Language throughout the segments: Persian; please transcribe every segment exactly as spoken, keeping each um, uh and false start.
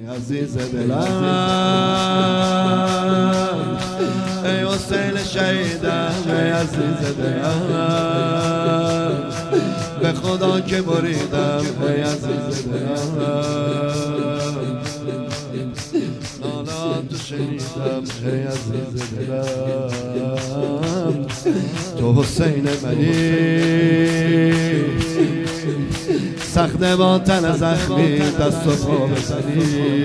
عزیز دلم، ای حسین شهیدم، ای عزیز دلم، به خدا که بریدم، ای عزیز دلم، نالات شنیدم، ای عزیز دلم، تو حسین منی سخت با تن زخمی دست و پا بزنی،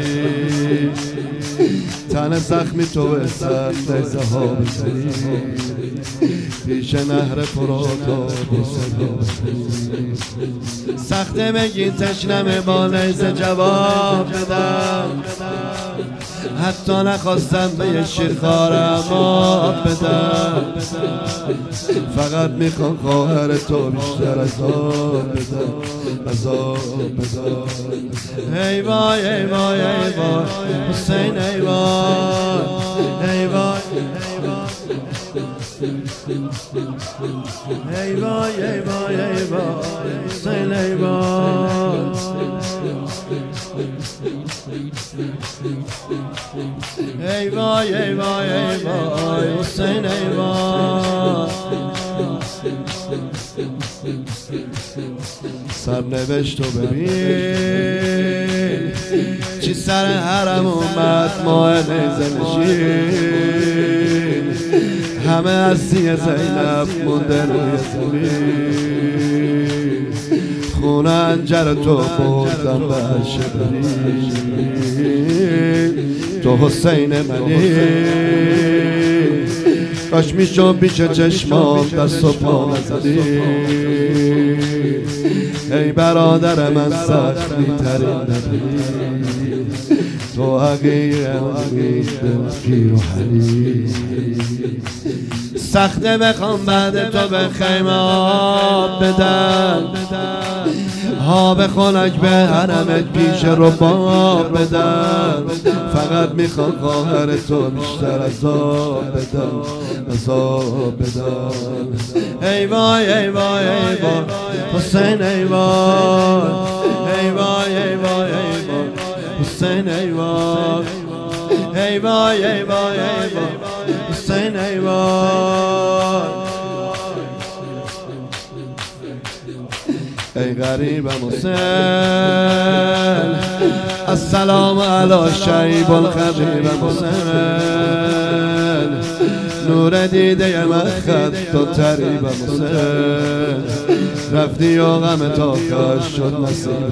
تن زخمی تو بزن نیزه ها بزنی، پیش نهر فرات و بی صدا بزنی، سخت بگی تشنمه با نیزه جواب بدم، حتی نخواستم به یه شیرخوارم آب بدم، فقط میخوام خواهر تو بیشتر از آب بدم، از آب بدم. ای وای ای وای ای وای حسین، ای وای ای وای ای وای ای وای ای وای حسین، ای وای ای وای ای وای ای وای حسین، ای وای سرنوشت رو ببین چی سر حرم اومد ماه نیزه نشین، همه هستی زینب مونده روی زمین، خونه انجر تو بردم به عرش برین، تو حسین منی کاش میشم پیش چشمام دست و پا نزدی، ای برادر من سختی ترین نبینی، تو حقیق حقیق پیر و حلی، سخته بخوام بعد تو به خیمه آب بدم، آب خنک به حرمت پیش رباب بدم، فقط میخوام خواهر تو بیشتر از آب بدم، از آب بدم. ای وای ای وای ای وای حسین، ای وای ای وای ای وای ای وای حسین، ای وای ای وای ای وای ای وای حسین، ای وای ای غریبم حسین، السلام علی شیب الخبیبم حسین، نور دیده من خط و تریبم حسین، رفتی و غم تا کاش شد نصیبم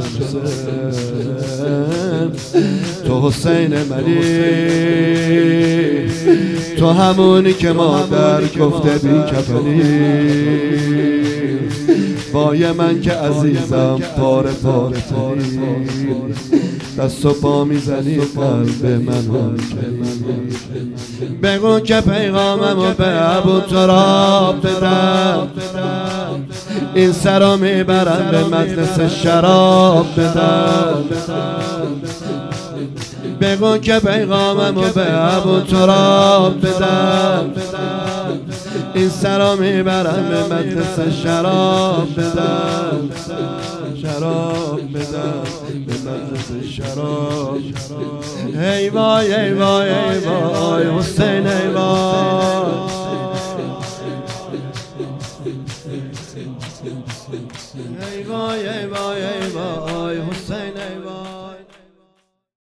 حسین، تو حسین منی تو همونی که مادر گفته بی کفنی، بای من که عزیزم پاره پاره تنی، دست و پا میزنی قلب من هم کنی، بگو که پیغاممو به ابو تراب بدم، این سرو میبرم به مجلس شراب بدم، بگو که پیغاممو به ابو تراب بدم، این سرا میبرم به مجلس شراب بدم، شراب بدم به مجلس شراب. ای وای ای وای ای وای حسین، ای وای ای وای ای وای ای وای